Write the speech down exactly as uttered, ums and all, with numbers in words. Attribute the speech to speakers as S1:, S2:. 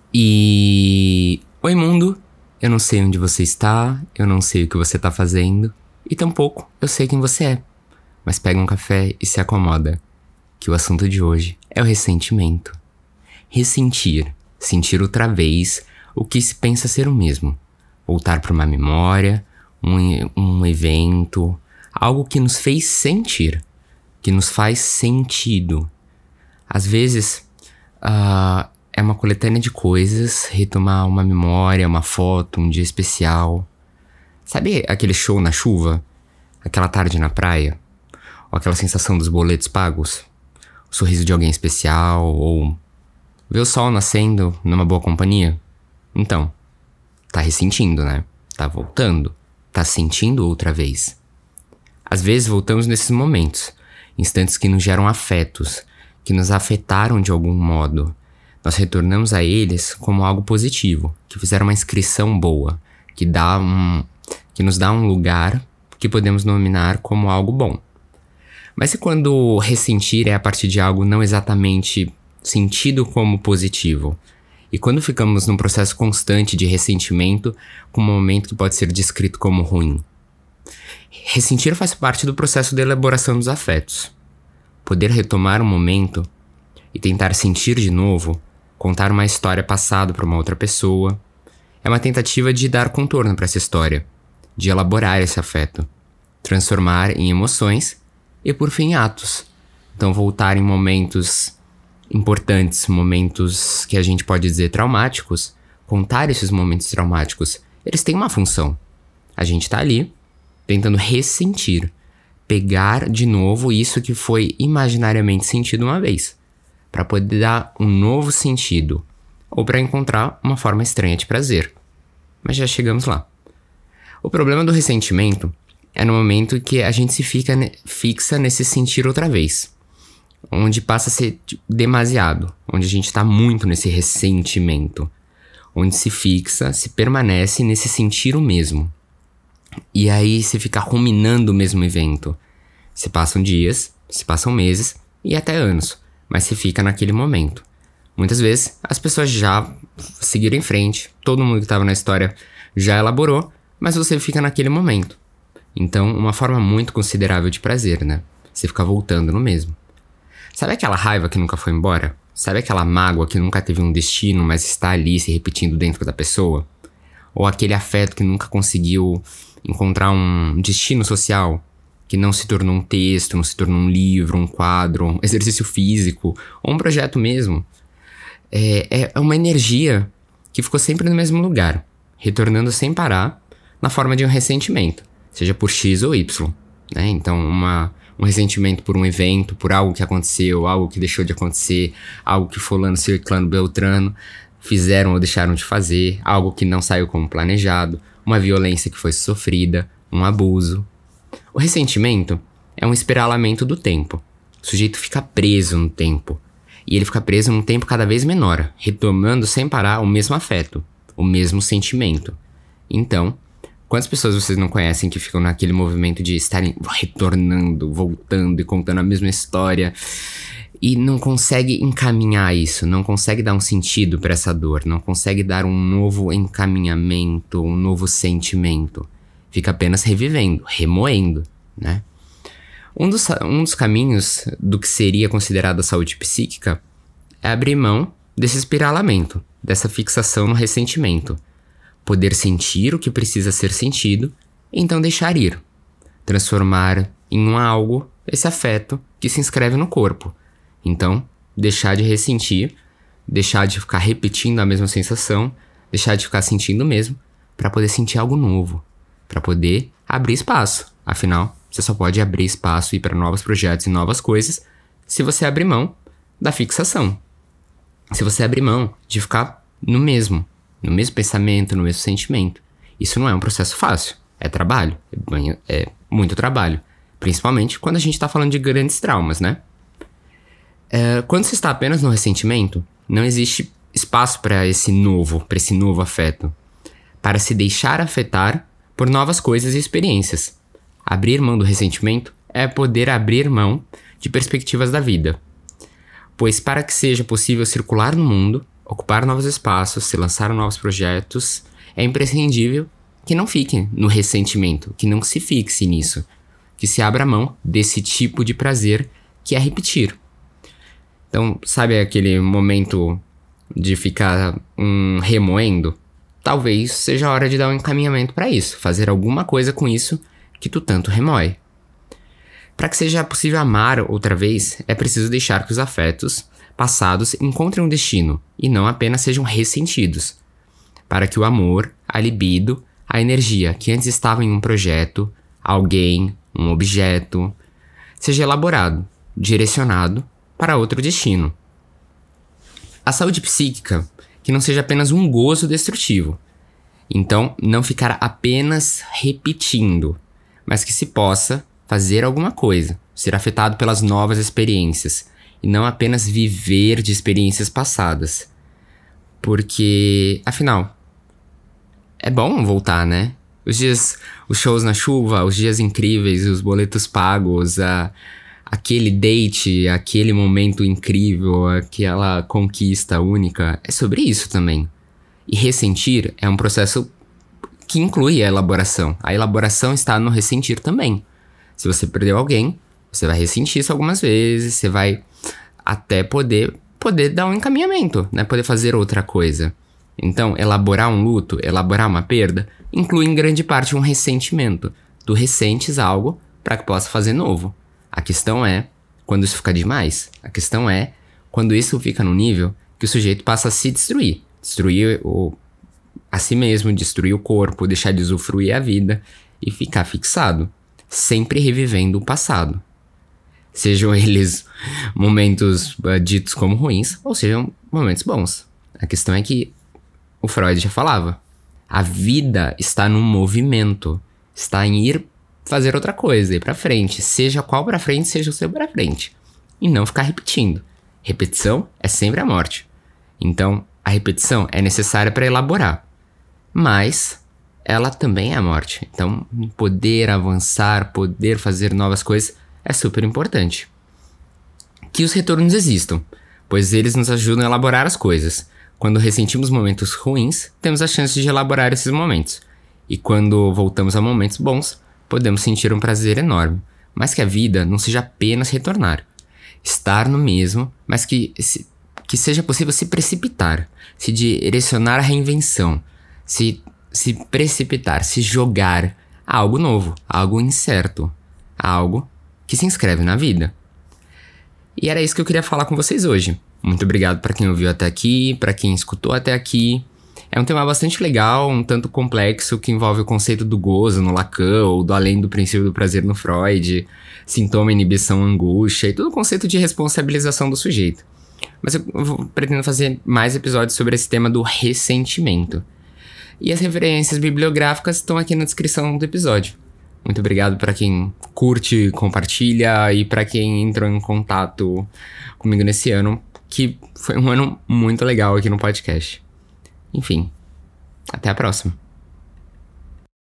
S1: E... Oi, mundo! Eu não sei onde você está, eu não sei o que você tá fazendo, e tampouco eu sei quem você é. Mas pega um café e se acomoda, que o assunto de hoje é o ressentimento. Ressentir, sentir outra vez o que se pensa ser o mesmo. Voltar para uma memória, um, um evento, algo que nos fez sentir, que nos faz sentido. Às vezes, uh, é uma coletânea de coisas, retomar uma memória, uma foto, um dia especial. Sabe aquele show na chuva? Aquela tarde na praia? Ou aquela sensação dos boletos pagos? O sorriso de alguém especial? Ou ver o sol nascendo numa boa companhia? Então, tá ressentindo, né? Tá voltando. Tá sentindo outra vez. Às vezes voltamos nesses momentos, instantes que nos geram afetos, que nos afetaram de algum modo. Nós retornamos a eles como algo positivo, que fizeram uma inscrição boa, que, dá um, que nos dá um lugar que podemos nominar como algo bom. Mas e quando ressentir é a partir de algo não exatamente sentido como positivo? E quando ficamos num processo constante de ressentimento com um momento que pode ser descrito como ruim? Ressentir faz parte do processo de elaboração dos afetos. Poder retomar um momento e tentar sentir de novo, contar uma história passada para uma outra pessoa, é uma tentativa de dar contorno para essa história, de elaborar esse afeto, transformar em emoções e, por fim, atos. Então, voltar em momentos importantes, momentos que a gente pode dizer traumáticos, contar esses momentos traumáticos, eles têm uma função. A gente tá ali tentando ressentir, pegar de novo isso que foi imaginariamente sentido uma vez, para poder dar um novo sentido, ou para encontrar uma forma estranha de prazer. Mas já chegamos lá. O problema do ressentimento é no momento que a gente se fica, fixa nesse sentir outra vez, onde passa a ser demasiado, onde a gente está muito nesse ressentimento, onde se fixa, se permanece nesse sentir o mesmo. E aí se fica ruminando o mesmo evento. Se passam dias, se passam meses e até anos, mas se fica naquele momento. Muitas vezes as pessoas já seguiram em frente, todo mundo que estava na história já elaborou, mas você fica naquele momento. Então, uma forma muito considerável de prazer, né? Você fica voltando no mesmo. Sabe aquela raiva que nunca foi embora? Sabe aquela mágoa que nunca teve um destino, mas está ali se repetindo dentro da pessoa? Ou aquele afeto que nunca conseguiu encontrar um destino social, que não se tornou um texto, não se tornou um livro, um quadro, um exercício físico, ou um projeto mesmo. É, é uma energia que ficou sempre no mesmo lugar, retornando sem parar, na forma de um ressentimento, seja por X ou Y, né? Então, uma, um ressentimento por um evento, por algo que aconteceu, algo que deixou de acontecer, algo que fulano, ciclano, beltrano fizeram ou deixaram de fazer, algo que não saiu como planejado, uma violência que foi sofrida, um abuso. O ressentimento é um espiralamento do tempo. O sujeito fica preso no tempo. E ele fica preso num tempo cada vez menor, retomando sem parar o mesmo afeto, o mesmo sentimento. Então, quantas pessoas vocês não conhecem que ficam naquele movimento de estarem retornando, voltando e contando a mesma história e não consegue encaminhar isso, não consegue dar um sentido para essa dor, não consegue dar um novo encaminhamento, um novo sentimento. Fica apenas revivendo, remoendo, né? Um dos, um dos caminhos do que seria considerado a saúde psíquica é abrir mão desse espiralamento, dessa fixação no ressentimento. Poder sentir o que precisa ser sentido e então deixar ir. Transformar em um algo esse afeto que se inscreve no corpo. Então, deixar de ressentir, deixar de ficar repetindo a mesma sensação, deixar de ficar sentindo o mesmo, para poder sentir algo novo, para poder abrir espaço. Afinal, você só pode abrir espaço e ir para novos projetos e novas coisas se você abrir mão da fixação. Se você abrir mão de ficar no mesmo, no mesmo pensamento, no mesmo sentimento. Isso não é um processo fácil, é trabalho, é, é muito trabalho. Principalmente quando a gente está falando de grandes traumas, né? É, quando você está apenas no ressentimento, não existe espaço para esse novo, para esse novo afeto. Para se deixar afetar por novas coisas e experiências. Abrir mão do ressentimento é poder abrir mão de perspectivas da vida. Pois para que seja possível circular no mundo, ocupar novos espaços, se lançar novos projetos, é imprescindível que não fique no ressentimento, que não se fixe nisso, que se abra mão desse tipo de prazer que é repetir. Então, sabe aquele momento de ficar um, remoendo? Talvez seja a hora de dar um encaminhamento para isso, fazer alguma coisa com isso que tu tanto remoe. Para que seja possível amar outra vez, é preciso deixar que os afetos passados encontrem um destino e não apenas sejam ressentidos. Para que o amor, a libido, a energia que antes estava em um projeto, alguém, um objeto, seja elaborado, direcionado para outro destino. A saúde psíquica, que não seja apenas um gozo destrutivo. Então, não ficar apenas repetindo, mas que se possa fazer alguma coisa, ser afetado pelas novas experiências, e não apenas viver de experiências passadas. Porque, afinal, é bom voltar, né? Os dias, os shows na chuva, os dias incríveis, os boletos pagos, a, aquele date, aquele momento incrível, aquela conquista única, é sobre isso também. E ressentir é um processo que inclui a elaboração. A elaboração está no ressentir também. Se você perdeu alguém, você vai ressentir isso algumas vezes, você vai até poder, poder dar um encaminhamento, né? Poder fazer outra coisa. Então, elaborar um luto, elaborar uma perda, inclui em grande parte um ressentimento. Tu ressentes algo para que possa fazer novo. A questão é quando isso fica demais. A questão é quando isso fica no nível que o sujeito passa a se destruir. Destruir o, a si mesmo, destruir o corpo, deixar de usufruir a vida e ficar fixado, sempre revivendo o passado. Sejam eles momentos uh, ditos como ruins ou sejam momentos bons. A questão é que o Freud já falava. A vida está no movimento. Está em ir fazer outra coisa, ir pra frente. Seja qual pra frente, seja o seu pra frente. E não ficar repetindo. Repetição é sempre a morte. Então, a repetição é necessária para elaborar. Mas ela também é a morte. Então, poder avançar, poder fazer novas coisas é super importante. Que os retornos existam, pois eles nos ajudam a elaborar as coisas. Quando ressentimos momentos ruins, temos a chance de elaborar esses momentos. E quando voltamos a momentos bons, podemos sentir um prazer enorme. Mas que a vida não seja apenas retornar. Estar no mesmo, mas que, se, que seja possível se precipitar, se direcionar à reinvenção, se, se precipitar, se jogar a algo novo, a algo incerto, a algo que se inscreve na vida. E era isso que eu queria falar com vocês hoje. Muito obrigado para quem ouviu até aqui, para quem escutou até aqui. É um tema bastante legal, um tanto complexo, que envolve o conceito do gozo no Lacan, ou do além do princípio do prazer no Freud, sintoma, inibição, angústia, e todo o conceito de responsabilização do sujeito. Mas eu vou, pretendo fazer mais episódios sobre esse tema do ressentimento. E as referências bibliográficas estão aqui na descrição do episódio. Muito obrigado para quem curte, compartilha e para quem entrou em contato comigo nesse ano, que foi um ano muito legal aqui no podcast. Enfim, até a próxima.